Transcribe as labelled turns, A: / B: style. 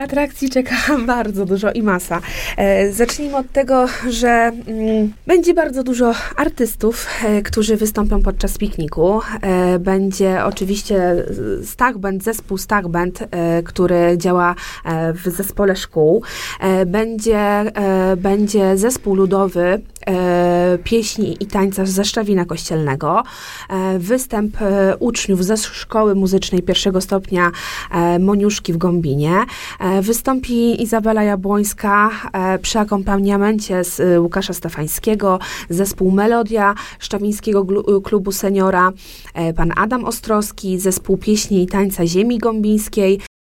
A: Atrakcji czeka bardzo dużo i masa. Zacznijmy od tego, że będzie bardzo dużo artystów, którzy wystąpią podczas pikniku. Będzie oczywiście zespół Stach Band, który działa w zespole szkół. Będzie zespół ludowy pieśni i tańca ze Szczawina Kościelnego. Występ uczniów ze szkoły muzycznej pierwszego stopnia Moniuszki w Gąbinie. Wystąpi Izabela Jabłońska przy akompaniamencie z Łukasza Stefańskiego, zespół Melodia Szczawińskiego Klubu Seniora, pan Adam Ostrowski, zespół pieśni i tańca Ziemi Gąbińskiej.